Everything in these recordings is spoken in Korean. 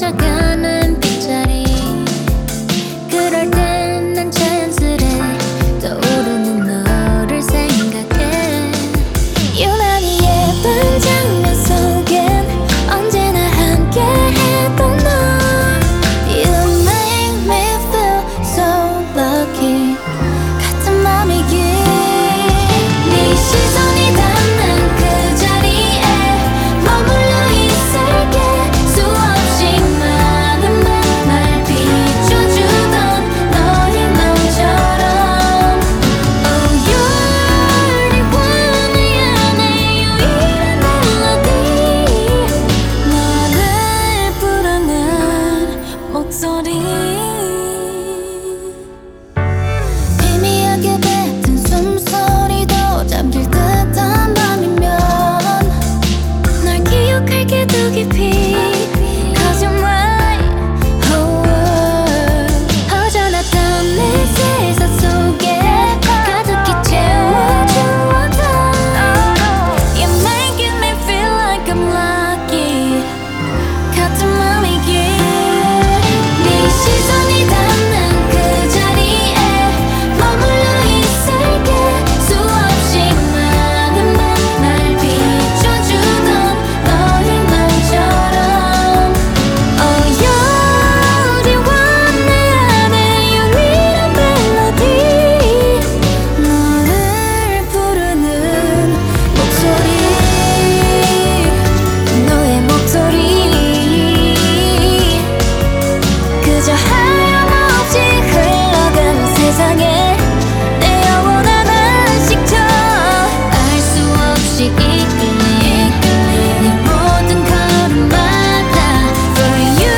스쳐가는 빗자리 그럴 땐 난 자연스레 떠오르는 너를 생각해 유난히 예쁜 장면 속엔 언제나 함께 했던 너 You make me feel so lucky 같은 맘이길 네 시선이 닿는 그 자리에 머물러 있을게 수없이 많은 날 비춰주던 너의 맘처럼 Oh you're the one 내 안에 유일한 멜로디 너를 부르는 목소리 희미하게 뱉은 숨소리도 잠길 듯한 밤이면 널 기억할게 더 깊이 Cause you're mine whole world 허전했던 내 세상 속에 가득히 채워주었던 You making me feel like I'm lucky 같은 맘이길 네 시선이 닿는 그 자리에 머물러 있을게 수없이 많은 날 비춰주던 너의 맘처럼 Oh you're the one 내 안에 유일한 멜로디 너를 부르는 목소리 너의 목소리 그저 하염없이 흘러가는 세상에 내 영혼 하나씩 쳐 알 수 없이 이끌린 내 모든 걸음마다 For you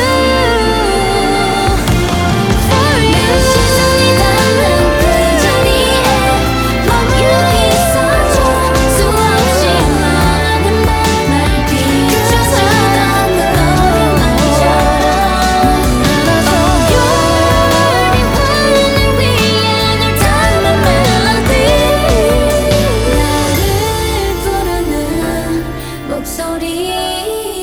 For you 내 시선이 닿는 그 자리에 머물러 있어줘 수없이 많은 날 비춰주던 너의 맘처럼 Oh you're the one 내 위에 널 담은 멜로디 나를 부르는 목소리